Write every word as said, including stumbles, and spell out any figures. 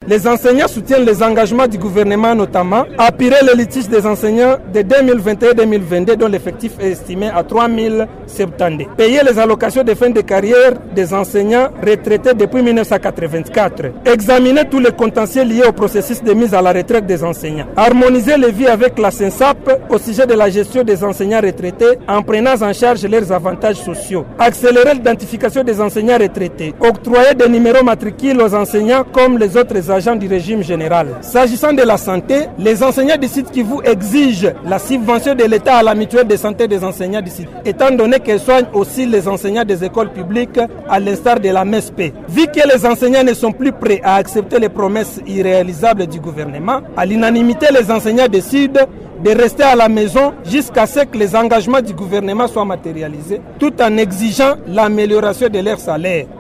Les enseignants soutiennent les engagements du gouvernement, notamment appuyer les litiges des enseignants de deux mille vingt et un deux mille vingt-deux dont l'effectif est estimé à trois mille soixante-dix. Payer les allocations de fin de carrière des enseignants retraités depuis mille neuf cent quatre-vingt-quatre. Examiner tous les contentieux liés au processus de mise à la retraite des enseignants. Harmoniser les vies avec la SENSAP au sujet de la gestion des enseignants retraités en prenant en charge leurs avantages sociaux. Accélérer l'identification des enseignants retraités. Octroyer des numéros matricules aux enseignants comme les autres agents du régime général. S'agissant de la santé, les enseignants du Sud Kivu exigent la subvention de l'État à la mutuelle de santé des enseignants du Sud, étant donné qu'elle soigne aussi les enseignants des écoles publiques à l'instar de la M S P. Vu que les enseignants ne sont plus prêts à accepter les promesses irréalisables du gouvernement, à l'unanimité, les enseignants décident de rester à la maison jusqu'à ce que les engagements du gouvernement soient matérialisés, tout en exigeant l'amélioration de leur salaire.